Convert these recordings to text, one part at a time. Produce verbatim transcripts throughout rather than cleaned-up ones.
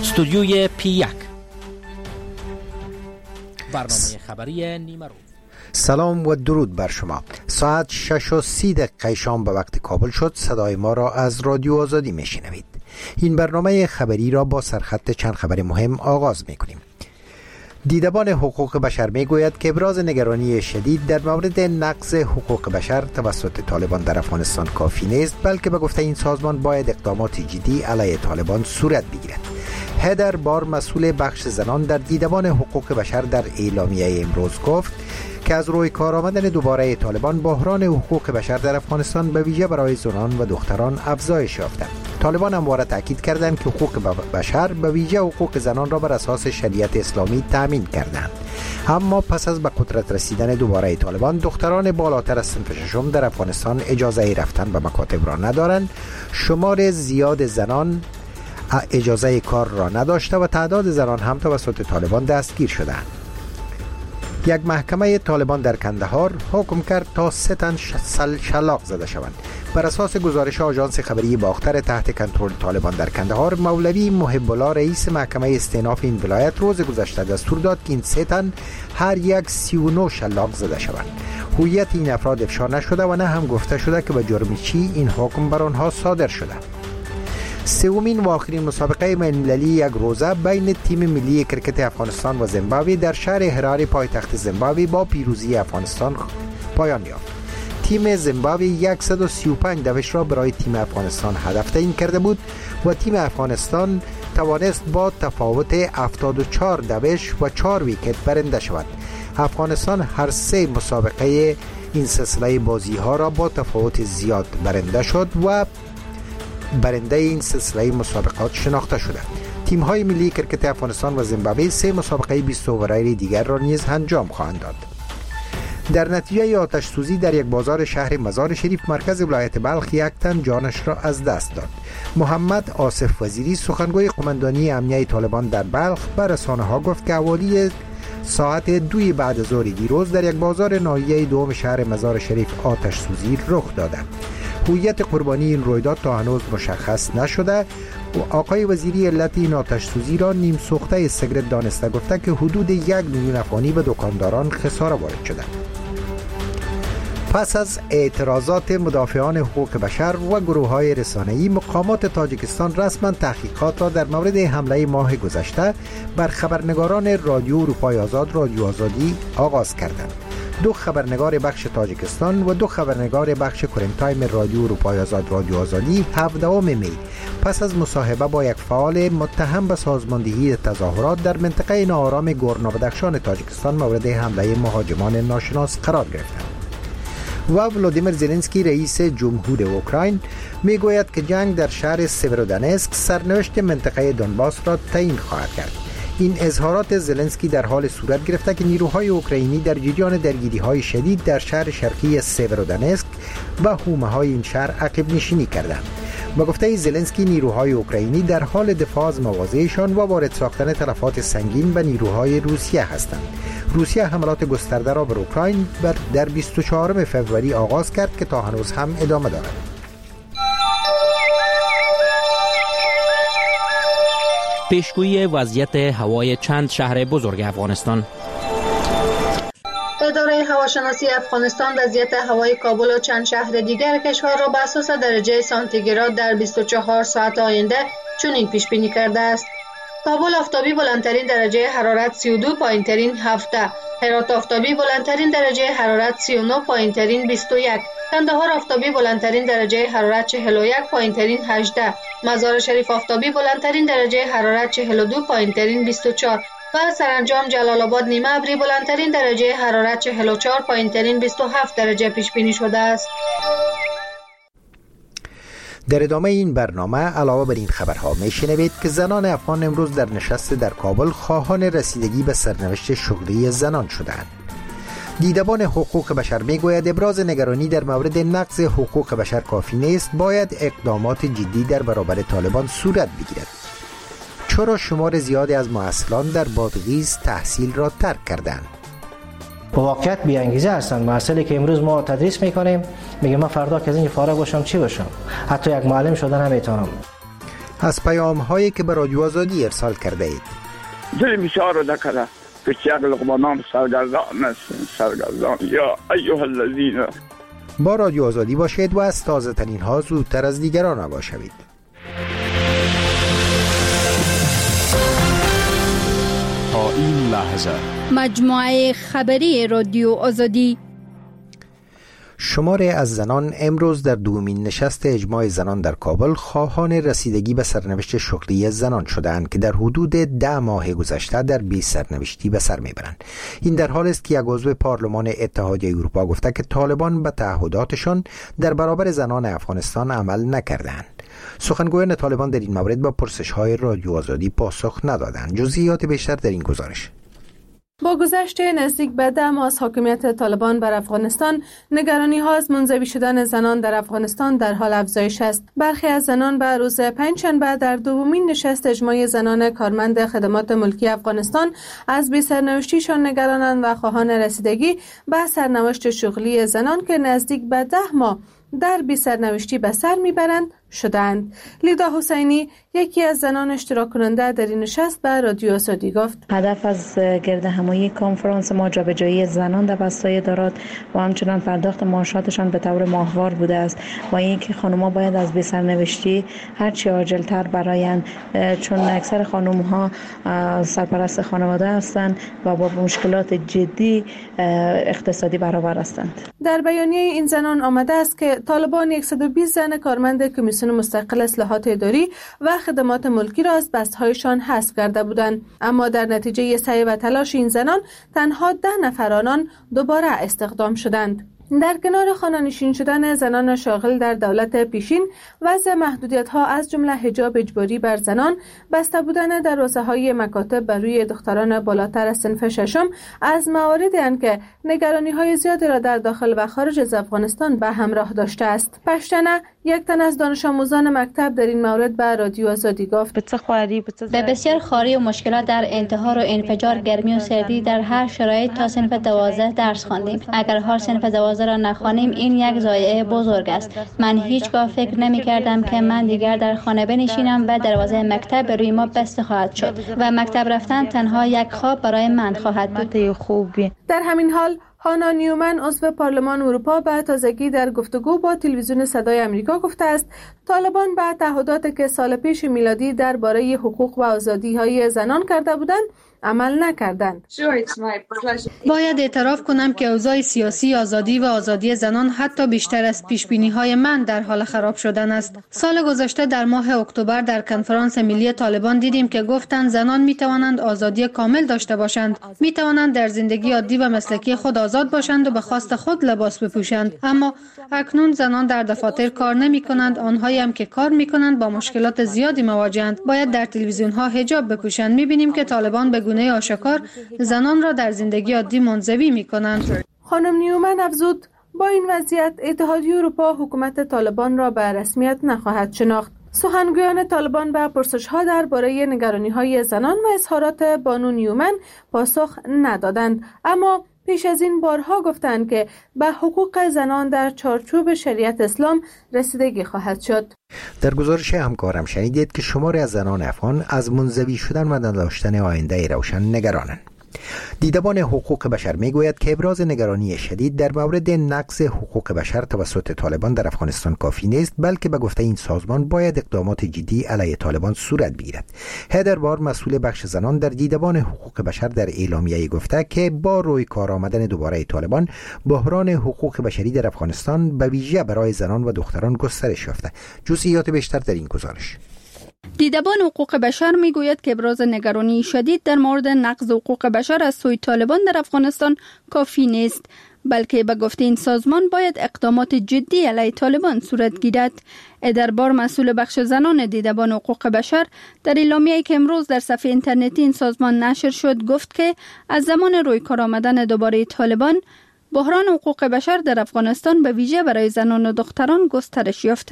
استودیوی پی یک، برنامه خبری نیمه روز. سلام و درود بر شما. ساعت شش و سی دقیقه شام به وقت کابل شد. صدای ما را از رادیو آزادی میشنوید. این برنامه خبری را با سرخط چند خبر مهم آغاز میکنیم. دیدبان حقوق بشر میگوید که ابراز نگرانی شدید در مورد نقض حقوق بشر توسط طالبان در افغانستان کافی نیست، بلکه به گفته این سازمان باید اقدامات جدی علیه طالبان صورت بگیرد. هدر بار، مسئول بخش زنان در دیدبان حقوق بشر، در اعلامیه امروز گفت که از روی کار آمدن دوباره طالبان بحران حقوق بشر در افغانستان به ویژه برای زنان و دختران افزایش یافته. طالبان همواره تاکید کردند که حقوق بشر به ویژه حقوق زنان را بر اساس شریعت اسلامی تامین کردند. اما پس از به قدرت رسیدن دوباره طالبان، دختران بالاتر از صنف ششم در افغانستان اجازه رفتن به مکاتب را ندارند. شمار زیاد زنان اجازه کار را نداشته و تعداد زنان هم توسط طالبان دستگیر شدند. یک محکمه طالبان در کندهار حکم کرد تا سه تن شلاق زده شوند. بر اساس گزارش آژانس خبری باختر تحت کنترل طالبان در کندهار، مولوی محب الله رئیس محکمه استئناف این ولایت روز گذشته دستور داد که این سه تن هر یک سی و نه شلاق زده شوند. هویت این افراد افشا نشده و نه هم گفته شده که به جرم چی این حکم بر آنها صادر شده. سومین و آخرین مسابقه بین‌المللی یک روزه بین تیم ملی کرکت افغانستان و زیمبابوه در شهر هراره پایتخت زیمبابوه با پیروزی افغانستان پایان یافت. تیم زیمبابوه صد و سی و پنج دوش را برای تیم افغانستان هدف تعیین کرده بود و تیم افغانستان توانست با تفاوت هفتاد و چهار دوش و چهار ویکت برنده شود. افغانستان هر سه مسابقه این سلسله بازی ها را با تفاوت زیاد برنده شد و برنده این سلسله مسابقات شناخته شده. تیم های ملی کرکت افغانستان و زیمبابوه سه مسابقه بیست اوورهای دیگر را نیز انجام خواهند داد. در نتیجه آتش سوزی در یک بازار شهر مزار شریف مرکز ولایت بلخ، یک تن جانش را از دست داد. محمد آصف وزیری، سخنگوی قماندانی امنیه طالبان در بلخ، به رسانه ها گفت که حوالی ساعت دوی بعد از ظهر دیروز در یک بازار ناحیه دوم شهر مزار شریف آتش سوزی رخ داده. هویت قربانی این رویداد تا هنوز مشخص نشده و آقای وزیری علت این آتش سوزی را نیم سوخته سیگرت دانسته، گفته که حدود یک میلیون افغانی به دکانداران خساره وارد شده. پس از اعتراضات مدافعان حقوق بشر و گروه‌های رسانه‌ای، مقامات تاجیکستان رسما تحقیقات را در مورد حمله ماه گذشته بر خبرنگاران رادیو اروپای آزاد رادیو آزادی آغاز کردند. دو خبرنگار بخش تاجیکستان و دو خبرنگار بخش کریم تایم رادیو اروپای آزاد رادیو آزادی هفدهم می پس از مصاحبه با یک فعال متهم به سازماندهی تظاهرات در منطقه ناآرام گورنو بدخشان تاجیکستان مورد حمله مهاجمان ناشناس قرار گرفتند. و ولادیمیر زلنسکی رئیس جمهور اوکراین میگوید که جنگ در شهر سیورودنسک سرنوشت منطقه دونباس را تعیین خواهد کرد. این اظهارات زلنسکی در حال صورت گرفته که نیروهای اوکراینی در جریان درگیری‌های شدید در شهر شرقی سیورودنسک و حومه‌های این شهر عقب نشینی کردند. با گفته زلنسکی، نیروهای اوکراینی در حال دفاع از مواضعشان و وارد ساختن تلفات سنگین به نیروهای روسیه هستند. روسیه حملات گسترده را بر اوکراین در بیست و چهارم فوریه آغاز کرد که تا هنوز هم ادامه دارد. پیشگویی وضعیت هوای چند شهر بزرگ افغانستان. اداره هواشناسی افغانستان وضعیت هوای کابل و چند شهر دیگر کشور را بر اساس درجه سانتیگراد در بیست و چهار ساعت آینده چنین پیش بینی کرده است: کابل آفتابی بلندترین درجه حرارت سی و دو، پایینترین هفده. هرات آفتابی بلندترین درجه حرارت سی و نه، پایینترین بیست و یک. کندهار آفتابی بلندترین درجه حرارت چهل و یک، پایینترین هجده. مزار شریف آفتابی بلندترین درجه حرارت چهل و دو، پایینترین بیست و چهار. و سرانجام جلال آباد نیمه ابری بلندترین درجه حرارت چهل و چهار، پایینترین بیست و هفت درجه پیش بینی شده است. در ادامه این برنامه علاوه بر این خبرها میشنوید که زنان افغان امروز در نشست در کابل خواهان رسیدگی به سرنوشت شغلی زنان شدند. دیدبان حقوق بشر میگوید ابراز نگرانی در مورد نقض حقوق بشر کافی نیست، باید اقدامات جدی در برابر طالبان صورت بگیرد. چرا شمار زیادی از محصلان در بادغیس تحصیل را ترک کردند؟ با واقعیت بی انگیزه هستند. محصلی که امروز ما تدریس میکنیم میگه من فردا که از این فارغ باشم چی باشم؟ حتی یک معلم شدن هم نمیتونم. از پیام هایی که به رادیو آزادی ارسال کرده اید. دل بیچار رو دکره که چیق لقمانان سرگردان است سرگردان یا ایها الذین. با رادیو آزادی باشید و از تازه ترین ها زودتر از دیگران آگاه شوید. تا این لحظه مجموعه خبری رادیو آزادی. شماری از زنان امروز در دومین نشست اجماع زنان در کابل خواهان رسیدگی به سرنوشت شغلی زنان شدند که در حدود ده ماه گذشته در بیست سرنوشتی به سر میبرند. این در حالی است که یک عضو پارلمان اتحادیه اروپا گفته که طالبان به تعهداتشان در برابر زنان افغانستان عمل نکردند. سخنگویان طالبان در این مورد با پرسش‌های رادیو آزادی پاسخ ندادند. جزئیات بیشتر در این گزارش. با گذشت نزدیک به ده ماه از حاکمیت طالبان بر افغانستان، نگرانی ها از منزوی شدن زنان در افغانستان در حال افزایش است. برخی از زنان به روز پنجشنبه در دومین نشست اجماع زنان کارمند خدمات ملکی افغانستان از بی سرنوشتیشان نگرانند و خواهان رسیدگی به سرنوشت شغلی زنان که نزدیک به ده ماه در بی سرنوشتی به سر میبرند شدند. لیدا حسینی یکی از زنان اشتراک کننده در این نشست به رادیو آزادی گفت هدف از گرد همایی کنفرانس ما جابجایی زنان در بستای ادارات و همچنان پرداخت معاشاتشان به طور ماهوار بوده است و اینکه خانم‌ها باید از بی سرنوشتی هر چه عاجل‌تر برآیند، چون اکثر خانم‌ها سرپرست خانواده هستند و با مشکلات جدی اقتصادی برابر هستند. در بیانیه این زنان آمده است که طالبان صد و بیست زن کارمند کمیسیون مستقل اصلاحات اداری و خدمات ملکی را از بستهایشان حذف کرده بودند، اما در نتیجه سعی و تلاش این زنان تنها ده نفر آنان دوباره استخدام شدند. در کنار خانه‌نشین شدن زنان شاغل در دولت پیشین، وضع محدودیت‌ها از جمله حجاب اجباری بر زنان، بسته بودن دروازه‌های مکاتب بر روی دختران بالاتر از صنف ششم از مواردی اند که نگرانی‌های زیادی را در داخل و خارج از افغانستان به همراه داشته است. پشتنه یک تن از دانش آموزان مکتب در این مورد به رادیو آزادی گفت به بسیار خواری و مشکلات در انتحار و انفجار، گرمی و سردی در هر شرایط تا صنف دوازده درس خواندیم. اگر هر صنف دوازده را نخوانیم این یک ضایعه بزرگ است. من هیچگاه فکر نمی کردم که من دیگر در خانه بنشینم و دروازه مکتب به روی ما بسته خواهد شد و مکتب رفتن تنها یک خواب برای من خواهد بود. خوبی. در همین حال هانا نیومن عضو پارلمان اروپا به تازگی در گفتگو با تلویزیون صدای آمریکا گفته است طالبان به تعهداتی که سال پیش میلادی درباره حقوق و آزادی‌های زنان کرده بودند عمل نکردند. باید اعتراف کنم که اوضاع سیاسی، آزادی و آزادی زنان حتی بیشتر از پیشبینی‌های من در حال خراب شدن است. سال گذشته در ماه اکتبر در کنفرانس ملی طالبان دیدیم که گفتند زنان می‌توانند آزادی کامل داشته باشند، می‌توانند در زندگی عادی و مسلکی خود آزاد باشند و به خواست خود لباس بپوشند. اما اکنون زنان در دفاتر کار نمی‌کنند، آنهایی هم که کار می‌کنند با مشکلات زیادی مواجهند. باید در تلویزیون‌ها حجاب بپوشند. می‌بینیم که طالبان به گونه آشکار زنان را در زندگی عادی منزوی می‌کنند. خانم نیومن افزود با این وضعیت اتحادیه اروپا حکومت طالبان را به رسمیت نخواهد شناخت. سخنگویان طالبان به پرسش‌ها درباره نگرانی‌های زنان و اظهارات بانو نیومن پاسخ ندادند، اما پیش از این بارها گفتند که به حقوق زنان در چارچوب شریعت اسلام رسیدگی خواهد شد. در گزارش همکارم شنیدید که شماری از زنان افغان از منزوی شدن و نداشتن آینده روشن نگرانند. دیدبان حقوق بشر میگوید که ابراز نگرانی شدید در مورد نقض حقوق بشر توسط طالبان در افغانستان کافی نیست، بلکه به گفته این سازمان باید اقدامات جدی علیه طالبان صورت بگیرد. هدر بار مسئول بخش زنان در دیدبان حقوق بشر در اعلامیه گفته که با روی کار آمدن دوباره طالبان، بحران حقوق بشری در افغانستان به ویژه برای زنان و دختران گسترش یافته. جزئیات بیشتر در این گزارش. دیدبان حقوق بشر میگوید که ابراز نگرانی شدید در مورد نقض حقوق بشر از سوی طالبان در افغانستان کافی نیست، بلکه به گفته این سازمان باید اقدامات جدی علیه طالبان صورت گیرد. ادربار مسئول بخش زنان دیدبان حقوق بشر در اعلامیه‌ای که امروز در صفحه اینترنتی این سازمان نشر شد گفت که از زمان روی کار آمدن دوباره طالبان، بحران حقوق بشر در افغانستان به ویژه برای زنان و دختران گسترش یافته.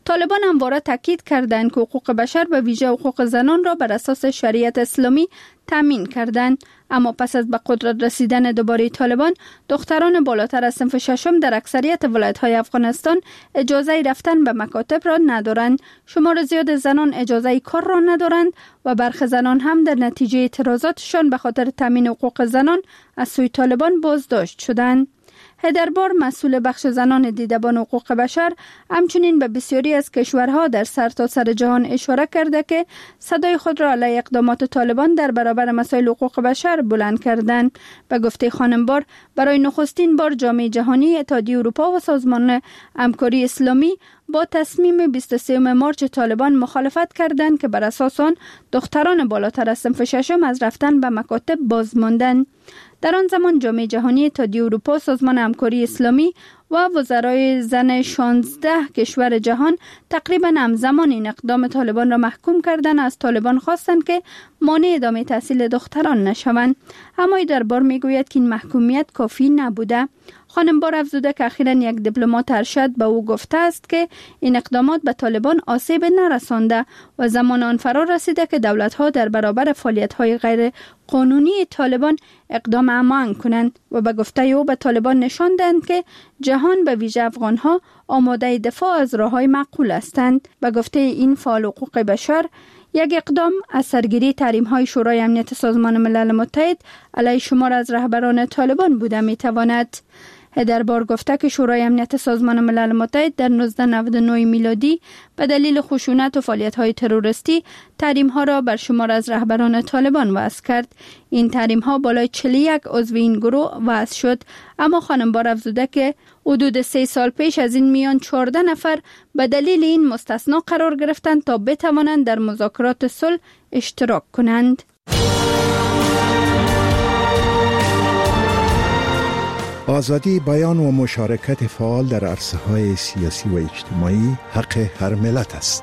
طالبان همواره تاکید کردند که حقوق بشر به ویژه حقوق زنان را بر اساس شریعت اسلامی تامین کردند. اما پس از به قدرت رسیدن دوباره طالبان، دختران بالاتر از صنف ششم در اکثریت ولایت‌های افغانستان اجازه رفتن به مکاتب را ندارند. شمار زیاد زنان اجازه کار را ندارند و برخی زنان هم در نتیجه اعتراضاتشان به خاطر تامین حقوق زنان از سوی طالبان بازداشت شدند. هیدربار، مسئول بخش زنان دیدبان حقوق بشر، همچنین به بسیاری از کشورها در سرتاسر سر جهان اشاره کرده که صدای خود را علیه اقدامات طالبان در برابر مسائل حقوق بشر بلند کردند. به گفته خانم بار، برای نخستین بار جامعه جهانی، اتحادیه اروپا و سازمان همکاری اسلامی با تصمیم بیست و سوم مارچ طالبان مخالفت کردند که بر اساس آن دختران بالاتر از صنف ششم از رفتن به مکاتب باز ماندند. در آن زمان جامعه جهانی، اتحادیه اروپا، سازمان همکاری اسلامی و وزرای زن شانزده کشور جهان تقریبا همزمان این اقدام طالبان را محکوم کردند. از طالبان خواستند که مانع ادامه تحصیل دختران نشوند. اما در بار میگوید که این محکومیت کافی نبوده. خانم بار افزوده که اخیراً یک دیپلمات ارشد به او گفته است که این اقدامات به طالبان آسیب نرسانده و زمان آن فرا رسیده که دولت‌ها در برابر فعالیت‌های غیر قانونی طالبان اقدام عمل کنند و به گفته او به طالبان نشان دهند که جهان به ویژه افغان‌ها آماده دفاع از راه‌های معقول هستند. به گفته این فعال حقوق بشر، یک اقدام از سرگیری تحریم‌های شورای امنیت سازمان ملل متحد علیه شمار از رهبران طالبان بوده می‌تواند. هیدربار گفته که شورای امنیت سازمان ملل متحد در نوزده نود و نه میلادی به دلیل خشونت و فعالیت‌های تروریستی تحریم‌ها را بر شمار از رهبران طالبان وضع کرد. این تحریم‌ها بالای چهل و یک عضو این گروه وضع شد. اما خانم بار افزوده که حدود سه سال پیش از این میان چهارده نفر به دلیل این مستثنا قرار گرفتند تا بتوانند در مذاکرات صلح اشتراک کنند. آزادی بیان و مشارکت فعال در عرصه‌های سیاسی و اجتماعی حق هر ملت است.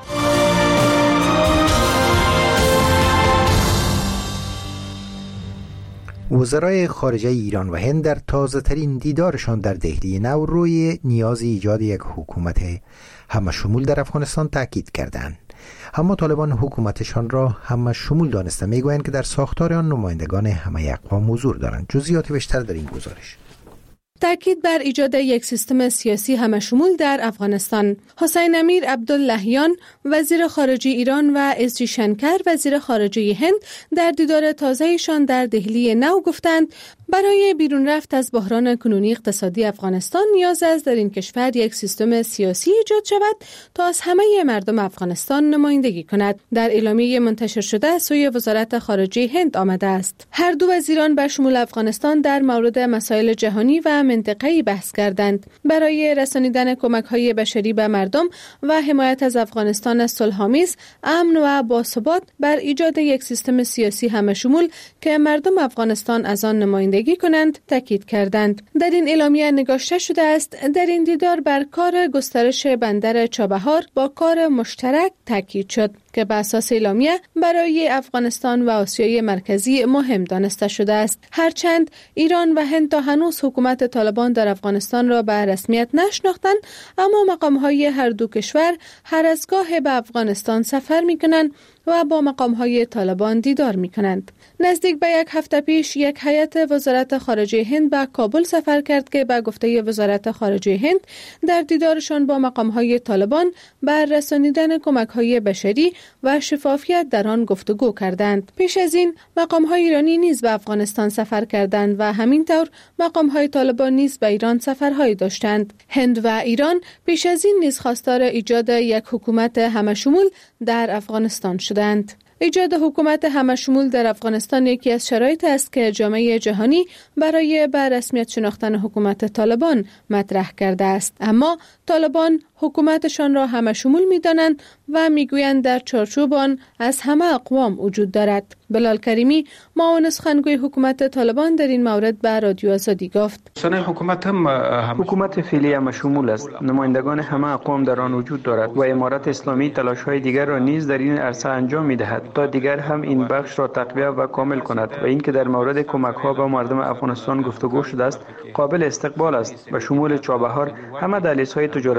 وزرای خارجه ایران و هند در تازه ترین دیدارشان در دهلی نو روی نیاز ایجاد یک حکومت همه شمول در افغانستان تاکید کردند. اما طالبان حکومتشان را همه شمول دانسته، میگویند که در ساختار آن نمایندگان همه اقوام حضور دارند. جزئیات بیشتر در این گزارش. تاکید بر ایجاد یک سیستم سیاسی همشمول در افغانستان. حسین امیر عبداللهیان، وزیر خارجه ایران، و اس جی شنکر، وزیر خارجه هند، در دیدار تازه‌شان در دهلی نو گفتند برای بیرون رفت از بحران کنونی اقتصادی افغانستان نیاز است در این کشور یک سیستم سیاسی ایجاد شود تا از همه مردم افغانستان نمایندگی کند. در اعلامیه منتشر شده سوی وزارت خارجه هند آمده است. هر دو وزیران به شمول افغانستان در مورد مسائل جهانی و منطقه‌ای بحث کردند. برای رسانیدن کمک‌های بشری به مردم و حمایت از افغانستان از صلح‌آمیز، امن و باثبات، بر ایجاد یک سیستم سیاسی همه‌شمول که مردم افغانستان از آن نمایندگی کنند تاکید کردند. در این اعلامیه نگاشته شده است در این دیدار بر کار گسترش بندر چابهار با کار مشترک تاکید شد که به اساس اعلامیه برای افغانستان و آسیای مرکزی مهم دانسته شده است. هرچند ایران و هند تا هنوز حکومت طالبان در افغانستان را به رسمیت نشناختند، اما مقام‌های هر دو کشور هر از گاه به افغانستان سفر می‌کنند و با مقام‌های طالبان دیدار می‌کنند. نزدیک به یک هفته پیش یک هیئت وزارت خارجه هند به کابل سفر کرد که به گفته وزارت خارجه هند در دیدارشان با مقام‌های طالبان بر رسانیدن کمک‌های بشری و شفافیت در آن گفتگو کردند. پیش از این مقام‌های ایرانی نیز به افغانستان سفر کردند و همینطور مقام‌های طالبان نیز به ایران سفرهایی داشتند. هند و ایران پیش از این نیز خواستار ایجاد یک حکومت همه‌شمول در افغانستان شدند. ایجاد حکومت همه‌شمول در افغانستان یکی از شرایط است که جامعه جهانی برای به رسمیت شناختن حکومت طالبان مطرح کرده است. اما طالبان حکومتشان را همه‌شمول می‌دانند و می‌گویند در چارچوب آن از همه اقوام وجود دارد. بلال کریمی، معاون سخنگوی حکومت طالبان، در این مورد به رادیو آزادی گفت: سنه حکومت هم حکومت فعلی همه‌شمول است. نمایندگان همه اقوام در آن وجود دارد و امارت اسلامی تلاش‌های دیگر را نیز در این عرصه انجام می‌دهد تا دیگر هم این بخش را تقویت و کامل کند و اینکه در مورد کمک‌ها به مردم افغانستان گفتگو شده است قابل استقبال است. به شمول چابهار همه دهلیزهای تجارتی که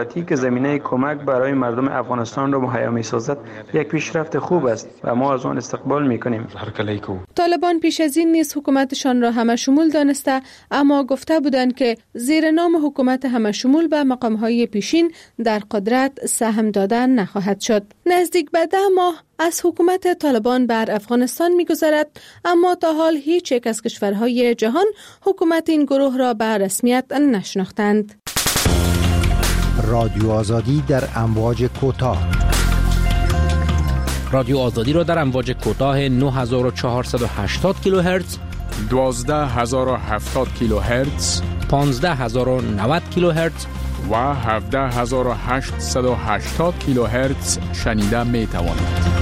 زمینه کمک برای مردم افغانستان را مهیا می‌سازد یک پیشرفت خوب است و ما از آن استقبال می‌کنیم. طالبان پیش از این نیز حکومتشان را همه شمول دانسته، اما گفته بودند که زیر نام حکومت همه شمول به مقام‌های پیشین در قدرت سهم دادن نخواهد شد. نزدیک به ده ماه از حکومت طالبان بر افغانستان می‌گذرد، اما تا حال هیچ یک از کشورهای جهان حکومت این گروه را به رسمیت نشناختند. رادیو آزادی در امواج کوتاه. رادیو آزادی را در امواج کوتاه نه هزار و چهارصد و هشتاد کیلوهرتز، دوازده هزار و هفتاد کیلوهرتز، پانزده هزار و نود کیلوهرتز و هفده هزار و هشتصد و هشتاد کیلوهرتز شنیده می توانید.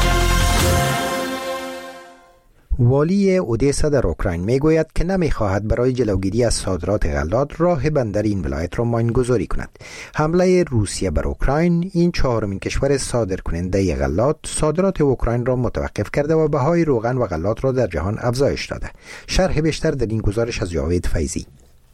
والی اودیسا در اوکراین میگوید که نمیخواهد برای جلوگیری از صادرات غلات راه بندر این ولایت را ماینگذاری کند. حمله روسیه بر اوکراین، این چهارمین کشور صادر کننده غلات، صادرات اوکراین را متوقف کرده و بهای روغن و غلات را در جهان افزایش داده. شرح بیشتر در این گزارش از جاوید فیضی.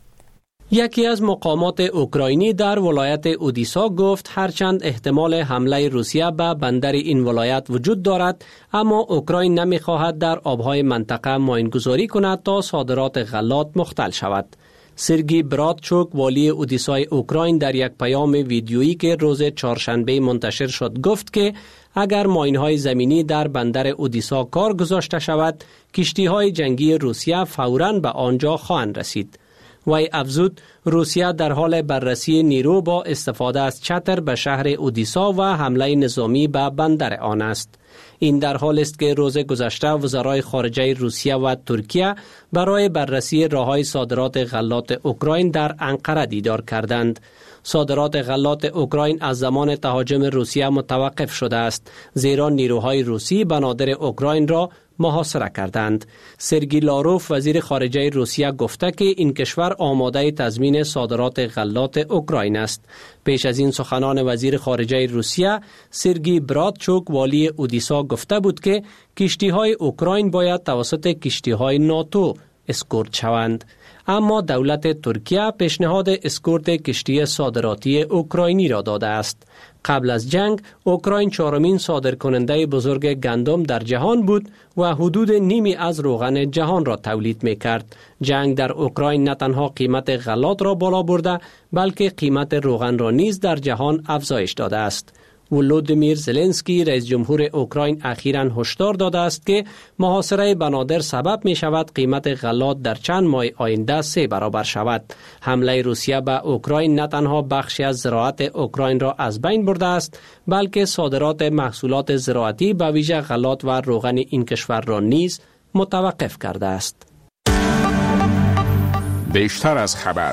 یکی از مقامات اوکراینی در ولایت اودیسا گفت هرچند احتمال حمله روسیه به بندر این ولایت وجود دارد، اما اوکراین نمیخواهد در آبهای منطقه ماینگذاری کند تا صادرات غلات مختل شود. سرگی برادچوک، والی اودیسای اوکراین، در یک پیام ویدیویی که روز چهارشنبه منتشر شد گفت که اگر ماین‌های زمینی در بندر اودیسا کار گذاشته شود، کشتی‌های جنگی روسیه فوراً به آنجا خواهند رسید. وی افزود روسیه در حال بررسی نیرو با استفاده از چتر به شهر اودیسا و حمله نظامی به بندر آن است. این در حال است که روز گذشته وزرای خارجه روسیه و ترکیه برای بررسی راه‌های صادرات غلات اوکراین در انقره دیدار کردند. صادرات غلات اوکراین از زمان تهاجم روسیه متوقف شده است، زیرا نیروهای روسی بنادر اوکراین را محاصره کردند. سرگی لاروف، وزیر خارجه روسیه، گفته که این کشور آماده تضمین صادرات غلات اوکراین است. پیش از این سخنان وزیر خارجه روسیه سرگی برادچوک، والی اودیسا، گفته بود که کشتی‌های اوکراین باید توسط کشتی‌های ناتو اسکورت شوند. اما دولت ترکیه پیشنهاد اسکورت کشتی صادراتی اوکراینی را داده است. قبل از جنگ اوکراین چهارمین صادرکننده بزرگ گندم در جهان بود و حدود نیمی از روغن جهان را تولید می‌کرد. جنگ در اوکراین نه تنها قیمت غلات را بالا برده، بلکه قیمت روغن را نیز در جهان افزایش داده است. ولودیمیر زلنسکی، رئیس جمهور اوکراین، اخیراً هشدار داده است که محاصره بنادر سبب می شود قیمت غلات در چند ماه آینده سه برابر شود. حمله روسیه به اوکراین نه تنها بخشی از زراعت اوکراین را از بین برده است، بلکه صادرات محصولات زراعتی به ویژه غلات و روغن این کشور را نیز متوقف کرده است. بیشتر از خبر.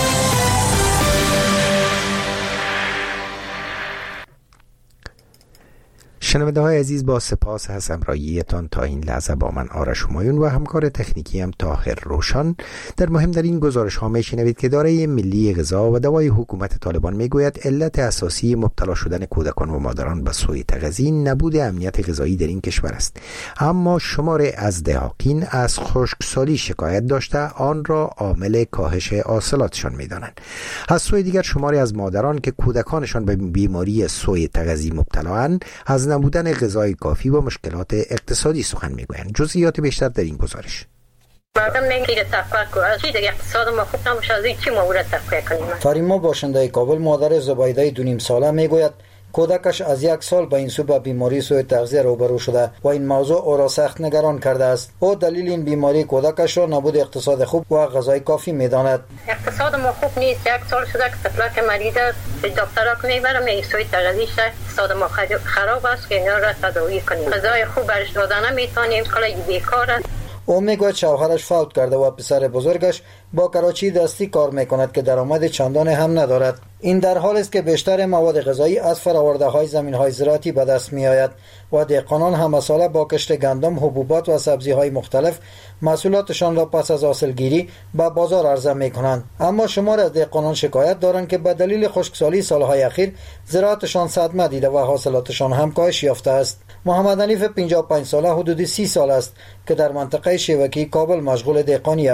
شنونده های عزیز، با سپاس از همراهیتان تا این لحظه با من آرش همایون و همکار تکنیکی هم طاهر روشن. در مهم در این گزارش ها میشنوید که اداره ملی غذا و دوای حکومت طالبان میگوید علت اساسی مبتلا شدن کودکان و مادران به سوء تغذیه نبود امنیت غذایی در این کشور است، اما شمار از دهاقین از خشکسالی شکایت داشته آن را عامل کاهش حاصلاتشان میدانند. از سوی دیگر شماری از مادران که کودکانشان به بیماری سوء تغذیه مبتلااند از نبودن غذای کافی و مشکلات اقتصادی سخن میگویند. جزئیات بیشتر در این گزارش. مردم نمیگه تفکر از چی دیگه اقتصاد ما خوب نمیشه، از چی ما ورد تفکر کنیم. فریما باشنده کابل، مادر زبیده دو نیم ساله، میگوید کودکش از یک سال به این سو به بیماری سوء تغذیه روبرو شده و این موضوع او را سخت نگران کرده است. او دلیل این بیماری کودکش را نبود اقتصاد خوب و غذای کافی میداند. اقتصاد ما خوب نیست، یک سال شده که طفلک مریض به دکترها که میبرم میگه سوء تغذیه شده، اقتصاد ما خراب است که اینا را تداوی کنیم. غذای خوب برش دادن نمیتونیم، کلی بیکار است. او میگوید شوهرش فوت کرده و پسر بزرگش با کراچی دستی کار میکند که درآمد چندان هم ندارد. این در حال است که بیشتر مواد غذایی از فراورده های زمین های زراعتی به دست می آید و دهقانان همه ساله با کشت گندم، حبوبات و سبزی های مختلف محصولاتشان را پس از حاصلگیری به بازار عرضه می کنند. اما شمار از دهقانان شکایت دارند که به دلیل خشکسالی سالهای اخیر زراعتشان صدمه دیده و حاصلاتشان هم کاهش یافته است. محمد حنیف پنجاه و پنج ساله حدود سی سال است که در منطقه شیوکی کابل مشغول دهقانی است.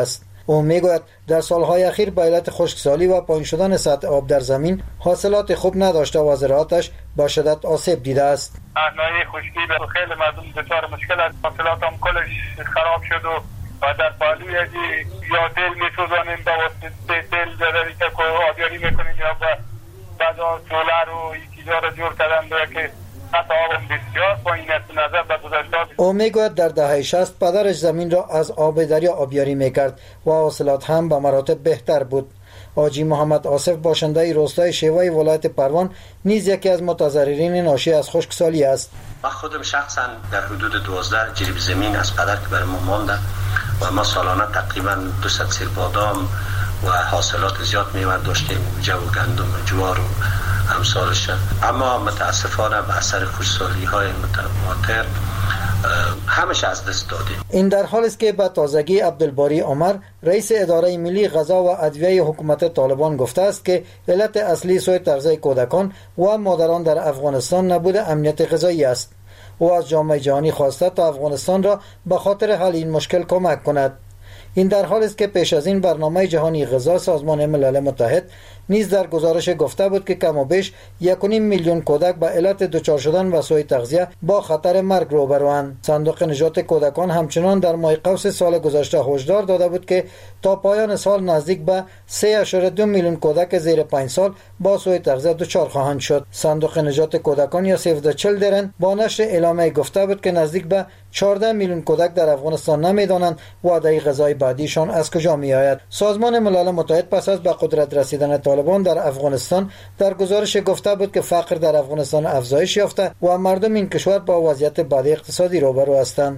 او میگوید در سالهای اخیر به علت خشکسالی و پایین شدن سطح آب در زمین حاصلات خوب نداشته و زراعتش با شدت آسیب دیده است. ناحیه خشکی به خیلی مردم دچار مشکل است، حاصلات هم کلش خراب شد و و در پالوی یا تیل میسوزانیم با واسطه تیل جدری که آبیاری میکنیم یا با بعد سولار و یکی جا را جور کردن که حتی آب بسیار پایین است نظر به گذشته. او میگوید در دهه شصت پدرش زمین را از آب دریا آبیاری میکرد و حاصلات هم به مراتب بهتر بود. حاجی محمد آصف باشنده روستای شیوای ولایت پروان نیز یکی از متضررین ناشی از خشکسالی است. من خودم شخصا در حدود دوازده جریب زمین از پدر که برای ما مانده و ما سالانه تقریبا دویست سیر بادام و حاصلات زیاد میوه داشتیم، جو و گندم و جوار و امثالش، اما متاسفانه به اثر خشکسالی های متواتر همش از دست دادیم. این در حالی است که به تازگی عبدالباری عمر رئیس اداره ملی غذا و ادویه حکومت طالبان گفته است که علت اصلی سوء تغذیه کودکان و مادران در افغانستان نبود امنیت غذایی است. او از جامعه جهانی خواسته تا افغانستان را به خاطر حل این مشکل کمک کند. این در حالی است که پیش از این برنامه جهانی غذا سازمان ملل متحد نیز در گزارش گفته بود که کم و بیش یک و نیم میلیون کودک به علت دچار شدن و سوء تغذیه با خطر مرگ روبروند. صندوق نجات کودکان همچنان در ماه قوس سال گذشته هشدار داده بود که تا پایان سال نزدیک به سه اشاره دو میلیون کودک زیر پنج سال با سوء تغذیه دچار خواهند شد. صندوق نجات کودکان یا سیو د چیلدرن با نشر اعلامیه گفته بود که نزدیک به چهارده میلیون کودک در افغانستان نمیدانند وعده غذای بعدیشان از کجا می آید. سازمان ملل متحد پس از به قدرت رسیدن طالبان در افغانستان در گزارش گفته بود که فقر در افغانستان افزایش یافته و مردم این کشور با وضعیت بد اقتصادی روبرو هستند.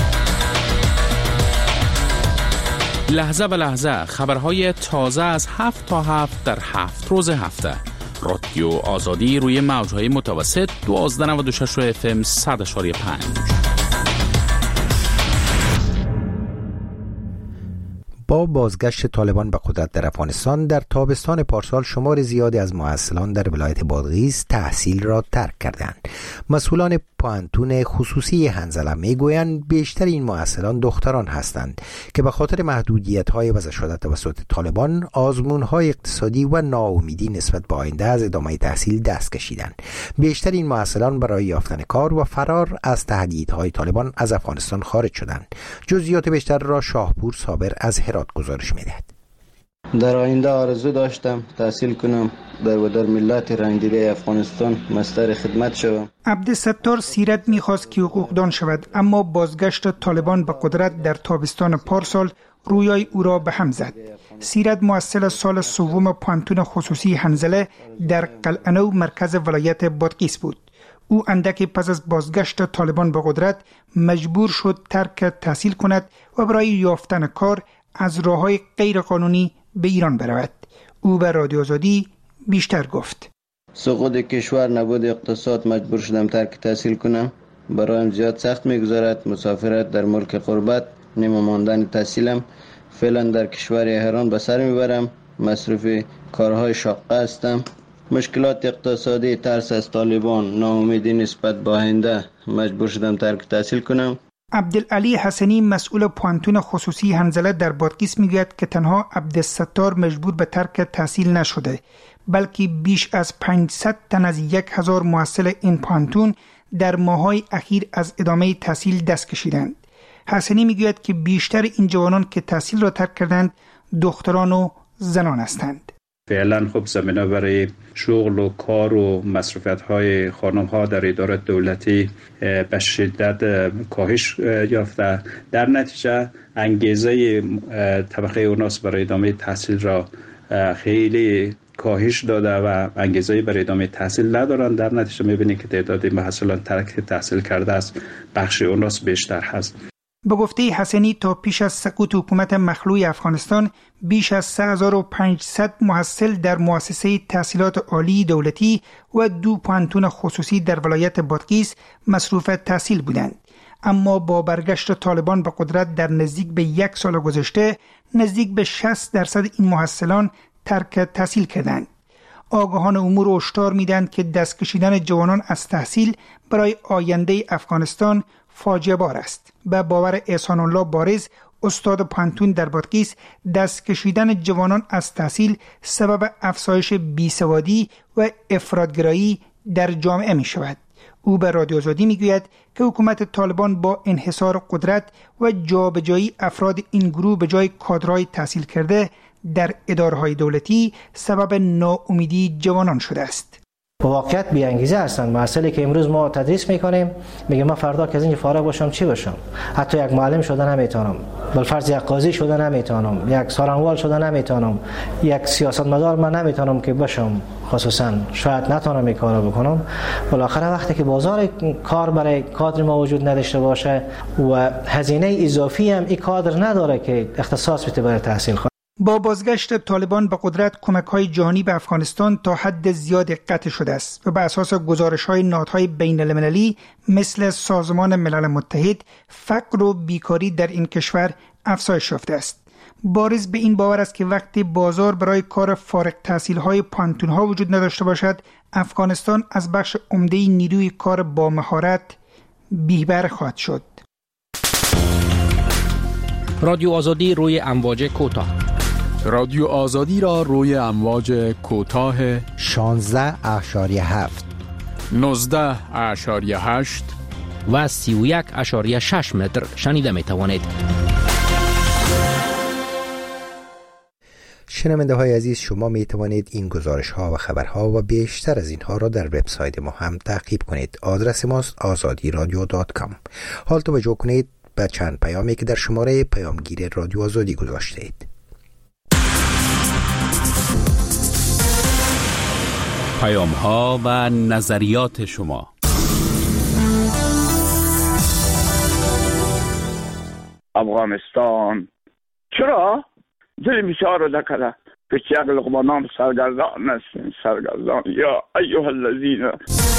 لحظه به لحظه خبرهای تازه از هفت تا هفت در هفت روز هفته. رادیو آزادی روی موجهای متوسط دوازده نود و شش اف ام صد و پنج. با بازگشت طالبان به قدرت در افغانستان در تابستان پارسال شمار زیادی از محصلان در ولایت بادغیس تحصیل را ترک کردند. مسئولان پوهنتون خصوصی حنظله میگویند بیشتر این محصلان دختران هستند که به خاطر محدودیت‌های وضع شده توسط طالبان آزمون‌های اقتصادی و ناامیدی نسبت به آینده از ادامه تحصیل دست کشیدند. بیشتر این محصلان برای یافتن کار و فرار از تهدیدهای طالبان از افغانستان خارج شدند. جزئیات بیشتر را شاهپور صابر از هرات گزارش می‌دهد. در آینده آرزو داشتم تحصیل کنم در و در ملت رنگدیده افغانستان مستر خدمت شوم. عبدالستار سیرت میخواست که حقوقدان شود، اما بازگشت طالبان به قدرت در تابستان پارسال رویای او را به هم زد. سیرت محصل سال سوم پوهنتون خصوصی حنظله در قلعه‌نو مرکز ولایت بادغیس بود. او اندکی پس از بازگشت طالبان به قدرت مجبور شد ترک تحصیل کند و برای یافتن کار از راه‌های غیر قانونی به ایران برود. او به رادیو آزادی بیشتر گفت. سقوط کشور، نبود اقتصاد، مجبور شدم ترک تحصیل کنم. برایم زیاد سخت میگذارد مسافرت در ملک غربت، نیمه ماندن تحصیلم. فعلا در کشور ایران به سر میبرم، مصروف کارهای شاقه هستم. مشکلات اقتصادی، ترس از طالبان، ناامیدی نسبت به آینده مجبور شدم ترک تحصیل کنم. عبدالعلی حسنی مسئول پوهنتون خصوصی حنظله در بادغیس میگوید که تنها عبدالستار مجبور به ترک تحصیل نشده، بلکه بیش از پانصد تن از یک هزار محصل این پوهنتون در ماه‌های اخیر از ادامه تحصیل دست کشیدند. حسنی میگوید که بیشتر این جوانان که تحصیل را ترک کردند دختران و زنان هستند. فعلا خب زمینه برای شغل و کار و مصروفیت‌های خانم‌ها در ادارات دولتی به شدت کاهش یافته. در نتیجه انگیزه طبقه اوناس برای ادامه تحصیل را خیلی کاهش داده و انگیزه برای ادامه تحصیل ندارند. در نتیجه می‌بینید که تعداد محصلان ترک تحصیل کرده است بخش اوناس بیشتر هست. به گفته حسنی تا پیش از سقوط حکومت مخلوع افغانستان بیش از سه هزار و پانصد محصل در مؤسسه تحصیلات عالی دولتی و دو پوهنتون خصوصی در ولایت بادغیس مصروف تحصیل بودند. اما با برگشت طالبان به قدرت در نزدیک به یک سال گذشته نزدیک به شصت درصد این محصلان ترک تحصیل کردند. آگاهان امور هشدار میدهند که دست کشیدن جوانان از تحصیل برای آینده افغانستان فاجعه بار است. به باور احسان الله بارز استاد پانتون در بادغیس، دست کشیدن جوانان از تحصیل سبب افزایش بیسوادی و افراطگرایی در جامعه می شود. او به رادیو آزادی می گوید که حکومت طالبان با انحصار قدرت و جابجایی افراد این گروه به جای کادرهای تحصیل کرده در اداره‌های دولتی سبب ناامیدی جوانان شده است. با واقعیت بی انگیزه هستند. مسئله که امروز ما تدریس میکنیم، میگه من فردا که از اینجا فارغ باشم چی باشم؟ حتی یک معلم شده نمیتونم، بالفرض یک قاضی شده نمیتونم، یک سارنوال شده نمیتونم، یک سیاستمدار من نمیتونم که باشم. خصوصا شاید نتونم این کارو بکنم. بالاخره وقتی که بازار کار برای کادر ما وجود نداشته باشه و هزینه اضافی هم این کادر نداره که اختصاص بده برای تحصیل کنه. با بازگشت طالبان به قدرت، کمک‌های جهانی به افغانستان تا حد زیادی قطع شده است و بر اساس گزارش‌های نهادهای بین‌المللی مثل سازمان ملل متحد، فقر و بیکاری در این کشور افزایش یافته است. بارز به این باور است که وقتی بازار برای کار فارغ التحصیل‌های پانتون‌ها وجود نداشته باشد، افغانستان از بخش عمده نیروی کار با مهارت بی‌بهره خواهد شد. رادیو آزادی روی امواج کوتاه. رادیو آزادی را روی امواج کوتاه شانزده اشاریه هفت، نوزده اشاریه هشت و سی و یک اشاریه شش متر شنیده می توانید. شنونده های عزیز، شما می توانید این گزارش ها و خبرها و بیشتر از اینها را در وبسایت ما هم تعقیب کنید. آدرس ماست آزادی رادیو دات کام. حال توجه کنید به چند پیامی که در شماره پیامگیر رادیو آزادی گذاشته اید. پیام ها و نظریات شما. افغانستان چرا دل بسیار دکره که چه لقمانان سرگردان است، سرگردان یا ایها الذین.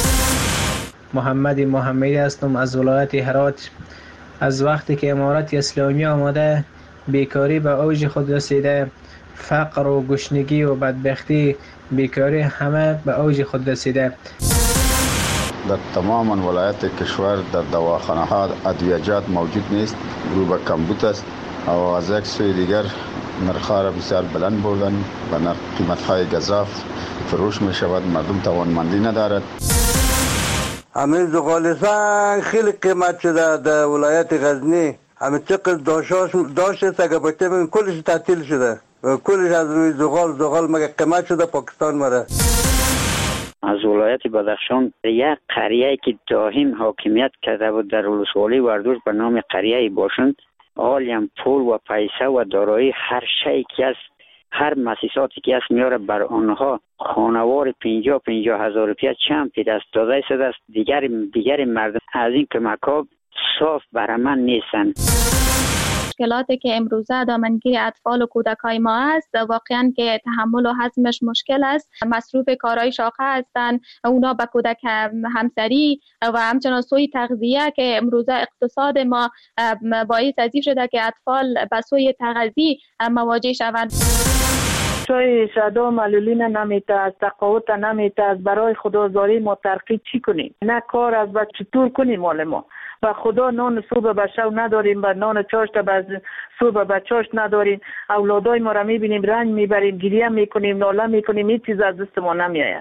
محمد محمدی هستم از ولایت هرات. از وقتی که امارت اسلامی آمده، بیکاری به اوج خود رسیده، فقر و گشنگی و بدبختی، بیکاری همه به اوج خود رسیده. در تمام ولایت کشور در دواخانه ها ادویجات موجود نیست، رو به کمبود است و از یک سوی دیگر نرخ‌ها را بسیار بلند بردن و نرخ قیمت‌های گزاف فروش می شود، مردم توانمندی ندارد. همه زغال سنگ خیلی قیمت شده در ولایت غزنی. همه چقدر داشت داشت است اگه بچه بگن کلش تعطیل شده و کلش از روی زغال زغال مگه قیمت شده پاکستان مره. از ولایت بدخشان یک قریه که دائم حاکمیت کرده بود در ولسوالی وردوش به نام قریه باشند، عالیم پول و پیسه و دارایی هر شی که است، هر مؤسساتی که است میاره بر آنها خانوار پنجاه پنجاه هزار روپیه چند پی دست داده شده است. دیگر دیگر مردم از این کمک‌ها صاف برامن نیستند. مشکلاتی که امروزه دامنگیر اطفال و کودکای ما است، واقعا که تحمل و هضمش مشکل است. مصروف کارهای شاقه هستند، اونا به کودک همسری و همچنان سوی تغذیه که امروزه اقتصاد ما باعث از این شده که اطفال به سوی تغذیه مواجه شوند. چای شدا معلولین نمیتاز، تقاوت نمیتاز، برای خدازاری ما ترقی چی کنیم؟ نه کار از با چطور کنیم مال ما و خدا نان صبح به شب نداریم، و نان چاشت به صبح به چاشت نداریم. اولادای ما را میبینیم رنج میبریم، گریه میکنیم، ناله میکنیم، هیچ چیز از دست ما نمیآید.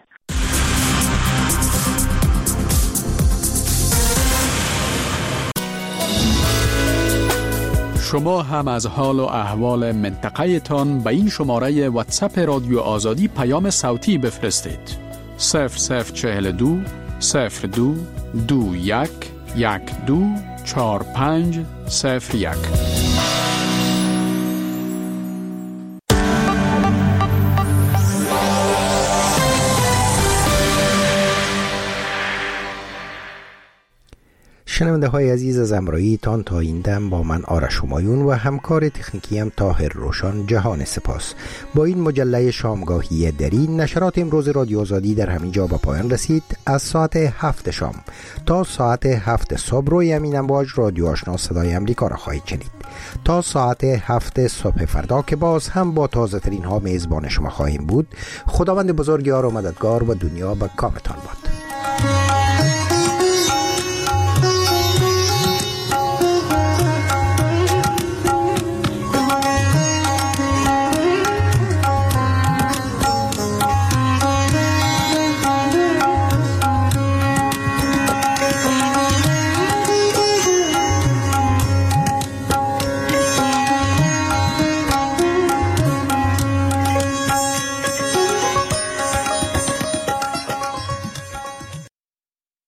شما هم از حال و احوال منطقه تان به این شماره واتساپ رادیو آزادی پیام صوتی بفرستید. صفر صفر چهل دو صفر دو دو یک یک دو چهار پنج صفر یک. شنونده های عزیز، از امرایی تان تا این دم با من آرش همایون و همکار تکنیکی هم طاهر روشان جهان سپاس. با این مجله شامگاهی دری نشرات امروز رادیو آزادی در همین جا به پایان رسید. از ساعت هفت شام تا ساعت هفت صبح روی همین امواج رادیو آشنا صدای امریکا را خواهید شنید. تا ساعت هفت صبح فردا که باز هم با تازه ترین ها میزبان شما خواهیم بود. خداوند بزرگ یار و مددگار و دنیا به کامتان باد.